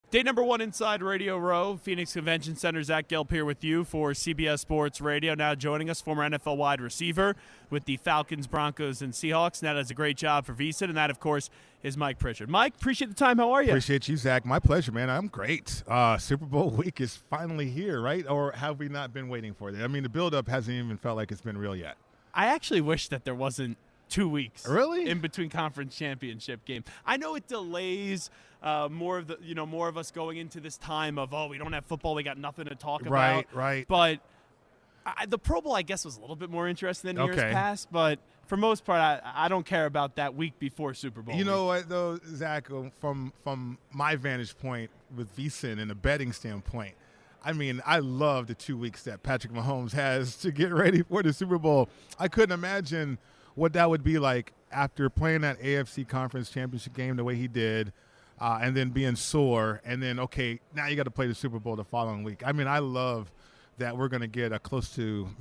Day number 1 inside Radio Row, Phoenix Convention Center. Zach Gelb here with you for CBS Sports Radio. Now joining us, former NFL wide receiver with the Falcons, Broncos, and Seahawks. And that does a great job for VSiN. And that, of course, is Mike Pritchard. Mike, appreciate the time. How are you? Appreciate you, Zach. My pleasure, man. I'm great. Super Bowl week is finally here, right? Or have we not been waiting for it? I mean, the build-up hasn't even felt like it's been real yet. I actually wish that there wasn't 2 weeks in between conference championship game. I know it delays more of us going into this time of, we don't have football, we got nothing to talk about. Right. But the Pro Bowl, I guess, was a little bit more interesting than years past. But for most part, I don't care about that week before Super Bowl. You know what, though, Zach, from my vantage point with VSiN and a betting standpoint, I mean, I love the 2 weeks that Patrick Mahomes has to get ready for the Super Bowl. I couldn't imagine what that would be like after playing that AFC Conference Championship game the way he did, and then being sore, and then, now you got to play the Super Bowl the following week. I mean, I love that we're going to get closer to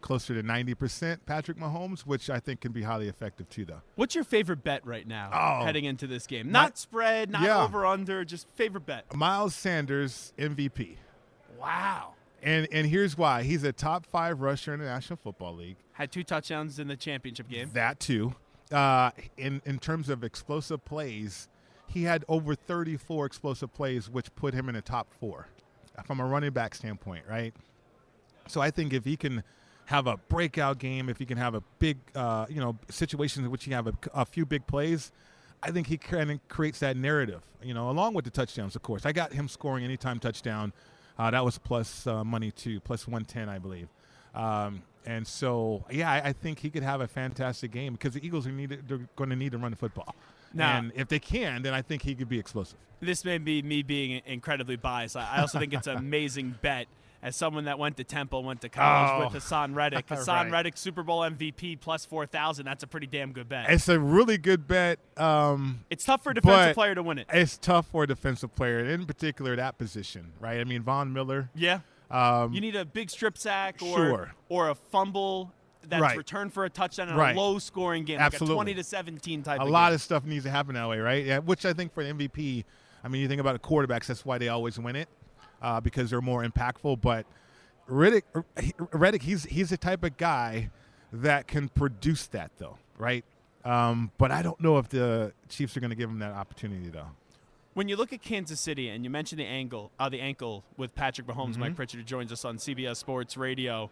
90% Patrick Mahomes, which I think can be highly effective too, though. What's your favorite bet right now heading into this game? Not spread, not over-under, just favorite bet. Miles Sanders, MVP. Wow. And here's why. He's a top 5 rusher in the National Football League. Had 2 touchdowns in the championship game. That too. In terms of explosive plays, he had over 34 explosive plays, which put him in the top 4 from a running back standpoint, right? So I think if he can have a breakout game, if he can have a big, situations in which he have a few big plays, I think he kind of creates that narrative, along with the touchdowns, of course. I got him scoring anytime touchdown. That was plus money too, plus 110, I believe. And so, I think he could have a fantastic game because the Eagles they're going to need to run the football. Now, and if they can, then I think he could be explosive. This may be me being incredibly biased. I also think it's an amazing bet. As someone that went to Temple, went to college with Hassan Reddick. Hassan Reddick, Super Bowl MVP, plus 4,000. That's a pretty damn good bet. It's a really good bet. It's tough for a defensive player to win it. It's tough for a defensive player, in particular that position, right? I mean, Von Miller. Yeah. You need a big strip sack or a fumble that's returned for a touchdown in a low-scoring game, Absolutely. like a 20-17 type a of lot game. of stuff needs to happen that way, right? Yeah, which I think for the MVP, I mean, you think about the quarterbacks, that's why they always win it. Because they're more impactful. But Reddick, he's the type of guy that can produce that, though, right? But I don't know if the Chiefs are going to give him that opportunity, though. When you look at Kansas City and you mentioned the ankle with Patrick Mahomes, Mike Pritchard, who joins us on CBS Sports Radio,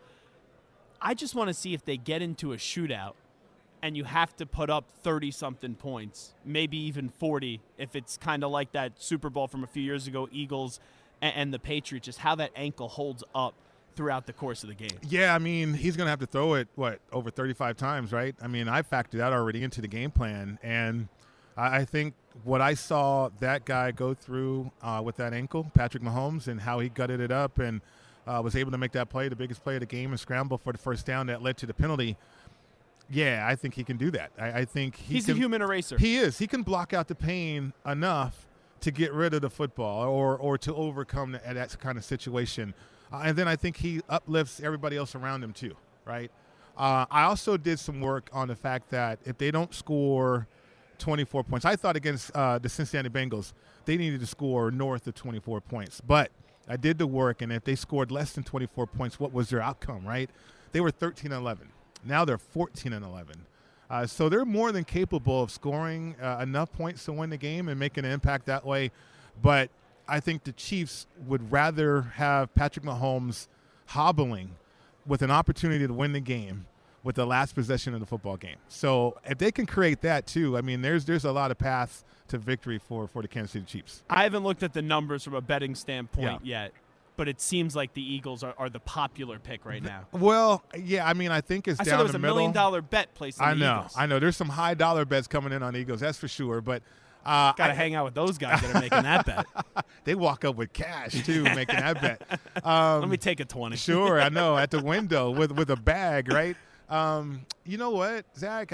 I just want to see if they get into a shootout and you have to put up 30-something points, maybe even 40, if it's kind of like that Super Bowl from a few years ago, Eagles and the Patriots, just how that ankle holds up throughout the course of the game. Yeah, I mean, he's going to have to throw it, over 35 times, right? I mean, I factored that already into the game plan, and I think what I saw that guy go through with that ankle, Patrick Mahomes, and how he gutted it up and was able to make that play, the biggest play of the game, and scramble for the first down that led to the penalty. Yeah, I think he can do that. I think he's a human eraser. He is. He can block out the pain enough to get rid of the football or to overcome that kind of situation. And then I think he uplifts everybody else around him too, right? I also did some work on the fact that if they don't score 24 points, I thought against the Cincinnati Bengals, they needed to score north of 24 points. But I did the work, and if they scored less than 24 points, what was their outcome, right? They were 13-11. Now they're 14-11. So they're more than capable of scoring enough points to win the game and making an impact that way. But I think the Chiefs would rather have Patrick Mahomes hobbling with an opportunity to win the game with the last possession of the football game. So if they can create that too, I mean, there's a lot of paths to victory for the Kansas City Chiefs. I haven't looked at the numbers from a betting standpoint yet, but it seems like the Eagles are the popular pick right now. Well, yeah, I mean, I think it's down the middle. I saw there was $1 million bet placed on the Eagles. I know. There's some high dollar bets coming in on the Eagles, that's for sure. But got to hang out with those guys that are making that bet. They walk up with cash too, making that bet. Let me take a 20. Sure, I know, at the window with a bag, right? You know what, Zach?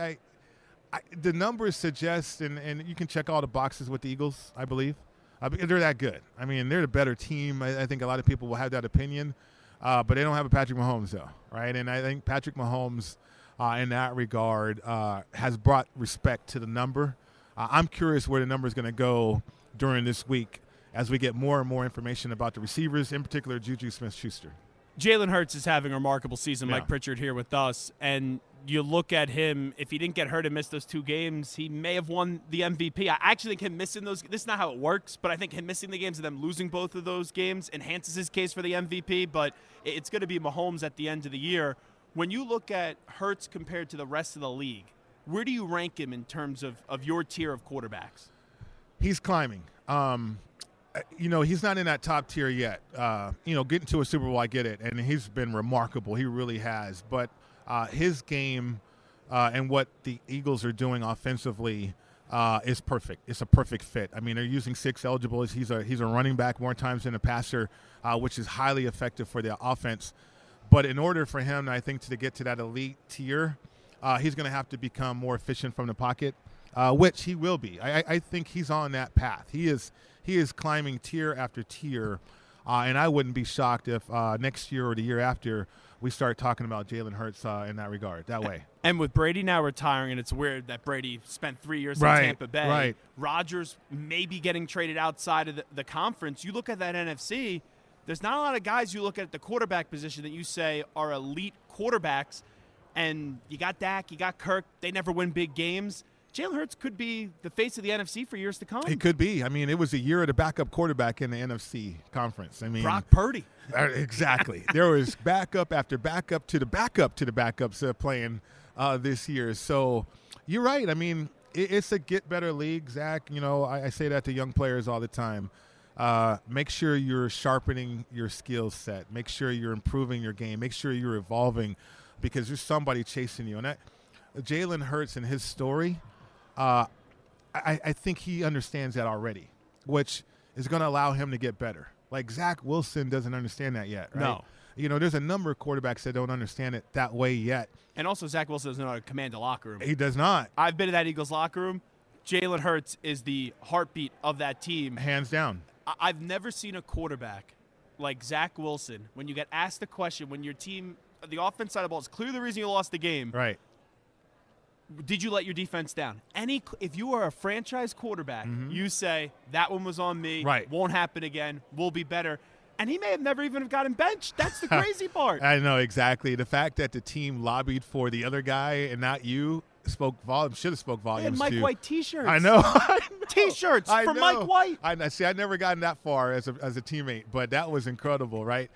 The numbers suggest, and you can check all the boxes with the Eagles, I believe. They're that good. I mean, they're the better team. I think a lot of people will have that opinion, but they don't have a Patrick Mahomes, though, right? And I think Patrick Mahomes, in that regard, has brought respect to the number. I'm curious where the number is going to go during this week as we get more and more information about the receivers, in particular Juju Smith-Schuster. Jalen Hurts is having a remarkable season. Yeah. Mike Pritchard here with us. And you look at him, if he didn't get hurt and miss those 2 games, he may have won the MVP. I actually think him missing those – this is not how it works, but I think him missing the games and them losing both of those games enhances his case for the MVP. But it's going to be Mahomes at the end of the year. When you look at Hurts compared to the rest of the league, where do you rank him in terms of your tier of quarterbacks? He's climbing. He's not in that top tier yet. Getting to a Super Bowl, I get it, and he's been remarkable. He really has. But his game and what the Eagles are doing offensively is perfect. It's a perfect fit. I mean, they're using 6 eligibles. He's a running back more times than a passer, which is highly effective for the offense. But in order for him, I think, to get to that elite tier, he's going to have to become more efficient from the pocket, which he will be. I think he's on that path. He is climbing tier after tier, and I wouldn't be shocked if next year or the year after we start talking about Jalen Hurts in that regard, that way. And with Brady now retiring, and it's weird that Brady spent 3 years in Tampa Bay. Right. Rodgers maybe getting traded outside of the conference. You look at that NFC, there's not a lot of guys you look at the quarterback position that you say are elite quarterbacks, and you got Dak, you got Kirk. They never win big games. Jalen Hurts could be the face of the NFC for years to come. He could be. I mean, it was a year of the backup quarterback in the NFC conference. I mean, Brock Purdy. Exactly. There was backup after backup to the backups playing this year. So you're right. I mean, it's a get better league, Zach. I say that to young players all the time. Make sure you're sharpening your skill set. Make sure you're improving your game. Make sure you're evolving, because there's somebody chasing you. And that Jalen Hurts and his story, I think he understands that already, which is going to allow him to get better. Like Zach Wilson doesn't understand that yet, right? No. There's a number of quarterbacks that don't understand it that way yet. And also, Zach Wilson doesn't know how to command a locker room. He does not. I've been in that Eagles locker room. Jalen Hurts is the heartbeat of that team. Hands down. I've never seen a quarterback like Zach Wilson, when you get asked the question, when your team, the offense side of the ball is clearly the reason you lost the game. Right. Did you let your defense down? If you are a franchise quarterback, you say, that one was on me, right. Won't happen again, we'll be better. And he may have never even gotten benched. That's the crazy part. I know, exactly. The fact that the team lobbied for the other guy and not you spoke volumes. Should have spoke volumes. Mike White T-shirts. I know. T-shirts for Mike White. I'd never gotten that far as a teammate, but that was incredible, right?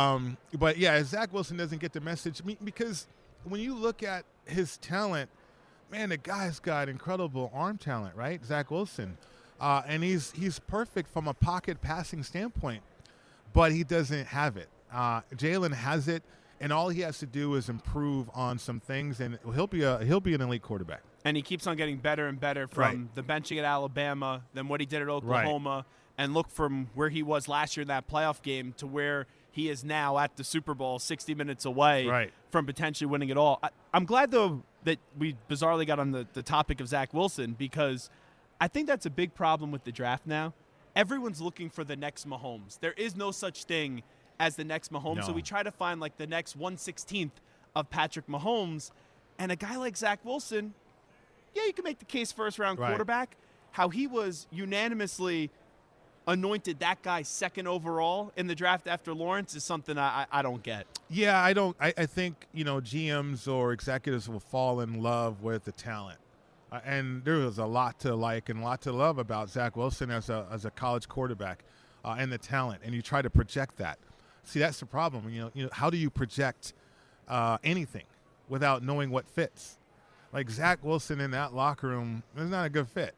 But yeah, Zach Wilson doesn't get the message, because when you look at his talent, man, the guy's got incredible arm talent, right? Zach Wilson, and he's perfect from a pocket passing standpoint, but he doesn't have it. Jalen has it. And all he has to do is improve on some things, and he'll be an elite quarterback. And he keeps on getting better and better from the benching at Alabama, then what he did at Oklahoma, and look from where he was last year in that playoff game to where he is now at the Super Bowl, 60 minutes away from potentially winning it all. I'm glad, though, that we bizarrely got on the topic of Zach Wilson, because I think that's a big problem with the draft now. Everyone's looking for the next Mahomes. There is no such thing as the next Mahomes. No. So we try to find like the next 1/16th of Patrick Mahomes. And a guy like Zach Wilson, yeah, you can make the case first-round quarterback. How he was unanimously anointed that guy second overall in the draft after Lawrence is something I don't get. Yeah, I don't. I think, GMs or executives will fall in love with the talent. And there was a lot to like and a lot to love about Zach Wilson as a college quarterback and the talent. And you try to project that. See, that's the problem. How do you project anything without knowing what fits? Like Zach Wilson in that locker room is not a good fit.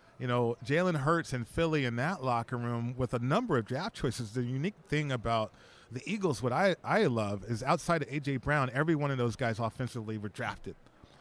Jalen Hurts and Philly in that locker room with a number of draft choices. The unique thing about the Eagles, what I love, is outside of A.J. Brown, every one of those guys offensively were drafted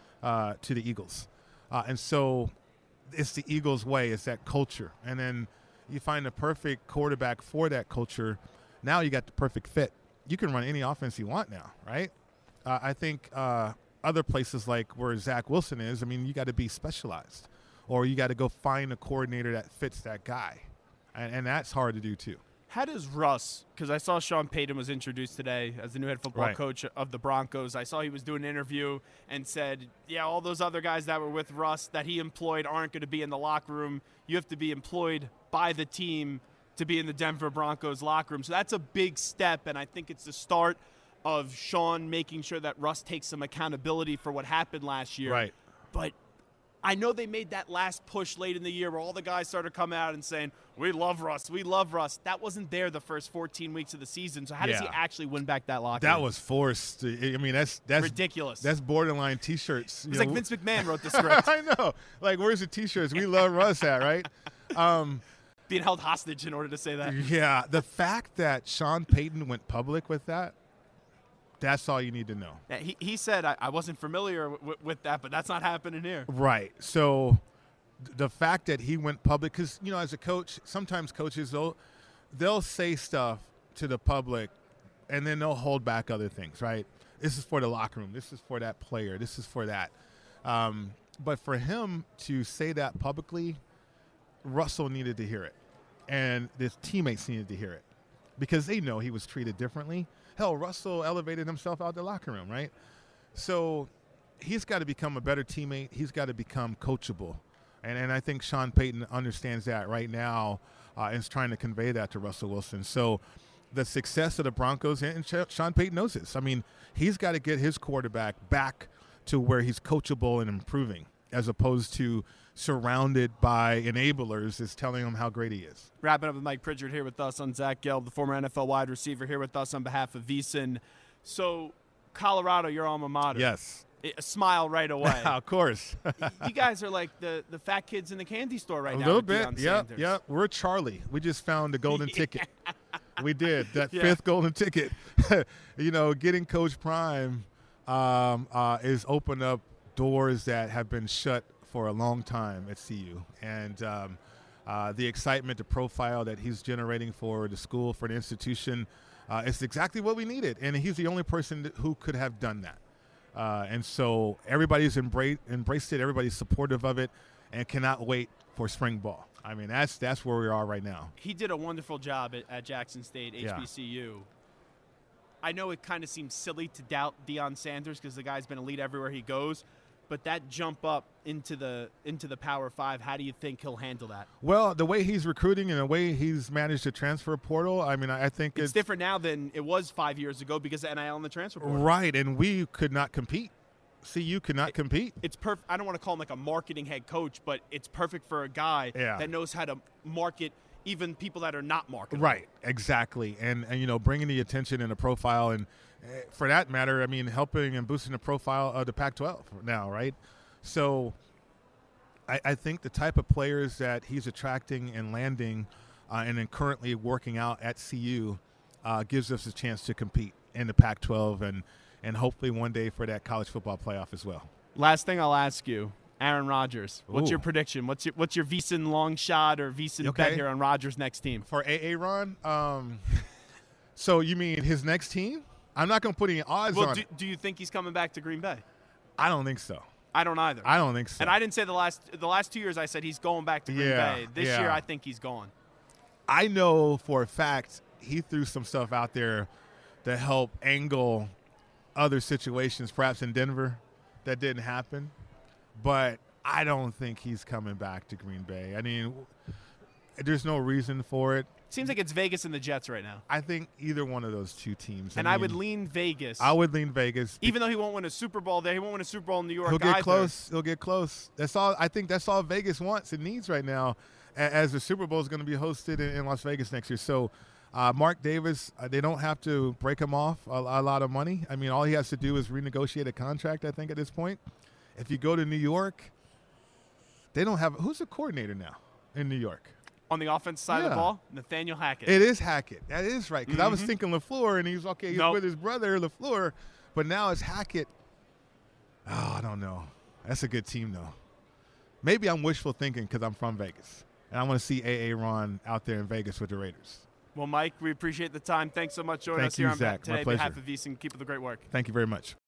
to the Eagles. And so it's the Eagles' way. It's that culture. And then you find the perfect quarterback for that culture. Now you got the perfect fit. You can run any offense you want now, right? I think other places like where Zach Wilson is, you got to be specialized, or you got to go find a coordinator that fits that guy, and that's hard to do too. How does Russ, because I saw Sean Payton was introduced today as the new head football coach of the Broncos. I saw he was doing an interview and said, yeah, all those other guys that were with Russ that he employed aren't going to be in the locker room. You have to be employed by the team to be in the Denver Broncos locker room. So that's a big step, and I think it's the start of Sean making sure that Russ takes some accountability for what happened last year. Right. But I know they made that last push late in the year where all the guys started coming out and saying, we love Russ, we love Russ. That wasn't there the first 14 weeks of the season. So how does he actually win back that locker room? That was forced. I mean, that's ridiculous. That's borderline T-shirts. It's like Vince McMahon wrote the script. I know. Like, where's the T-shirts? We love Russ at, right? Being held hostage in order to say that. Yeah. The fact that Sean Payton went public with that's all you need to know. Yeah, he said, I wasn't familiar with that, but that's not happening here. Right. So the fact that he went public, because, as a coach, sometimes coaches, they'll say stuff to the public and then they'll hold back other things, right? This is for the locker room. This is for that player. This is for that. But for him to say that publicly, Russell needed to hear it. And his teammates needed to hear it because they know he was treated differently. Hell, Russell elevated himself out the locker room, right? So he's got to become a better teammate. He's got to become coachable. And I think Sean Payton understands that right now and is trying to convey that to Russell Wilson. So the success of the Broncos, and Sean Payton knows this. I mean, he's got to get his quarterback back to where he's coachable and improving as opposed to surrounded by enablers is telling him how great he is. Wrapping up with Mike Pritchard here with us on Zach Gelb, the former NFL wide receiver, here with us on behalf of VSiN. So, Colorado, your alma mater. Yes. A smile right away. Of course. You guys are like the fat kids in the candy store right now. A little bit. Yep. We're Charlie. We just found the golden ticket. We did. That fifth golden ticket. Getting Coach Prime is opened up doors that have been shut for a long time at CU. And the excitement, the profile that he's generating for the school, for the institution, is exactly what we needed. And he's the only person who could have done that. And so everybody's embraced it. Everybody's supportive of it and cannot wait for spring ball. I mean, that's where we are right now. He did a wonderful job at Jackson State, HBCU. Yeah. I know it kind of seems silly to doubt Deion Sanders because the guy's been elite everywhere he goes. But that jump up into the Power 5, how do you think he'll handle that? Well, the way he's recruiting and the way he's managed the transfer portal, I mean, I think it's different now than it was 5 years ago because of NIL and the transfer portal. Right, and we could not compete. CU could not compete. It's perfect. I don't want to call him like a marketing head coach, but it's perfect for a guy that knows how to market even people that are not marketable. Right, exactly. And bringing the attention and the profile and for that matter, I mean, helping and boosting the profile of the Pac-12 now, right? So I think the type of players that he's attracting and landing and then currently working out at CU gives us a chance to compete in the Pac-12 and hopefully one day for that college football playoff as well. Last thing I'll ask you, Aaron Rodgers. What's your prediction? What's your VSiN long shot or VSiN bet here on Rodgers' next team? For Aaron? So you mean his next team? I'm not going to put any odds on it. Do you think he's coming back to Green Bay? I don't think so. I don't either. I don't think so. And I didn't say the last 2 years I said he's going back to Green Bay. This year I think he's gone. I know for a fact he threw some stuff out there to help angle other situations, perhaps in Denver, that didn't happen. But I don't think he's coming back to Green Bay. I mean, there's no reason for it. Seems like it's Vegas and the Jets right now. I think either one of those two teams. I would lean Vegas. I would lean Vegas. Even though he won't win a Super Bowl there, he won't win a Super Bowl in New York. He'll get close. He'll get close. That's all. I think that's all Vegas wants and needs right now, as the Super Bowl is going to be hosted in Las Vegas next year. So, Mark Davis, they don't have to break him off a lot of money. I mean, all he has to do is renegotiate a contract. I think at this point, if you go to New York, they don't have. Who's the coordinator now in New York? On the offense side of the ball, Nathaniel Hackett. It is Hackett. That is right. Because I was thinking LaFleur, and he's with his brother, LaFleur. But now it's Hackett. Oh, I don't know. That's a good team, though. Maybe I'm wishful thinking because I'm from Vegas. And I want to see Aaron out there in Vegas with the Raiders. Well, Mike, we appreciate the time. Thanks so much for joining us here on Zach. today on behalf of VSiN. Keep up the great work. Thank you very much.